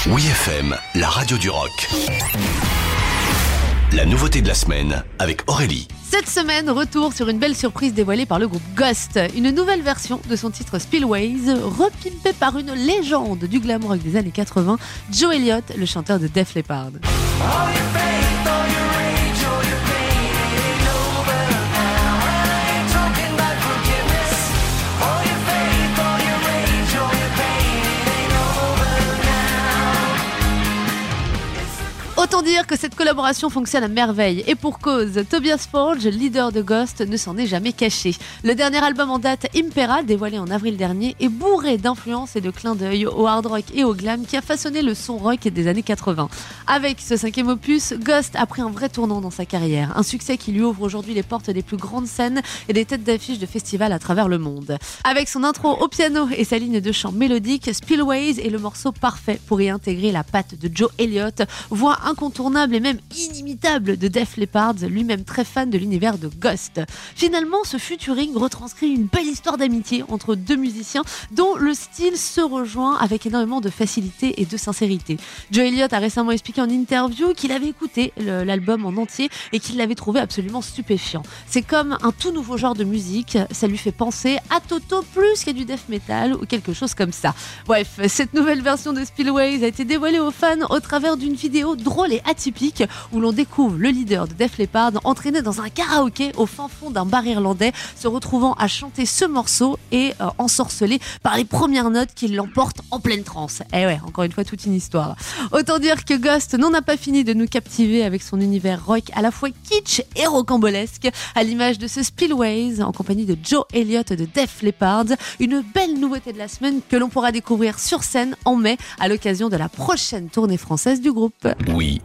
Oui FM, la radio du rock. La nouveauté de la semaine avec Aurélie. Cette semaine, retour sur une belle surprise dévoilée par le groupe Ghost. Une nouvelle version de son titre Spillways, repimpée par une légende du glam rock des années 80, Joe Elliott, le chanteur de Def Leppard. Autant dire que cette collaboration fonctionne à merveille. Et pour cause, Tobias Forge, leader de Ghost, ne s'en est jamais caché. Le dernier album en date, Impera, dévoilé en avril dernier, est bourré d'influences et de clins d'œil au hard rock et au glam qui a façonné le son rock des années 80. Avec ce 5e opus, Ghost a pris un vrai tournant dans sa carrière. Un succès qui lui ouvre aujourd'hui les portes des plus grandes scènes et des têtes d'affiche de festivals à travers le monde. Avec son intro au piano et sa ligne de chant mélodique, Spillways est le morceau parfait pour y intégrer la patte de Joe Elliott, voix incontournable et même inimitable de Def Leppard, lui-même très fan de l'univers de Ghost. Finalement, ce featuring retranscrit une belle histoire d'amitié entre deux musiciens dont le style se rejoint avec énormément de facilité et de sincérité. Joe Elliott a récemment expliqué en interview qu'il avait écouté l'album en entier et qu'il l'avait trouvé absolument stupéfiant. C'est comme un tout nouveau genre de musique, ça lui fait penser à Toto plus qu'à du death metal ou quelque chose comme ça. Bref, cette nouvelle version de Spillways a été dévoilée aux fans au travers d'une vidéo drôle et atypique où l'on découvre le leader de Def Leppard entraîné dans un karaoké au fin fond d'un bar irlandais, se retrouvant à chanter ce morceau et ensorcelé par les premières notes qui l'emportent en pleine transe. Et ouais, encore une fois, toute une histoire. Autant dire que Ghost n'en a pas fini de nous captiver avec son univers rock à la fois kitsch et rocambolesque, à l'image de ce Spillways en compagnie de Joe Elliott de Def Leppard, une belle nouveauté de la semaine que l'on pourra découvrir sur scène en mai à l'occasion de la prochaine tournée française du groupe. Oui,